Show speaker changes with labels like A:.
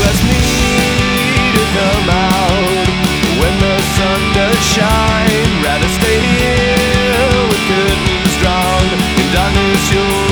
A: ask me to come out when the sun does shine. Rather stay here with curtains drawn in darkness. You'll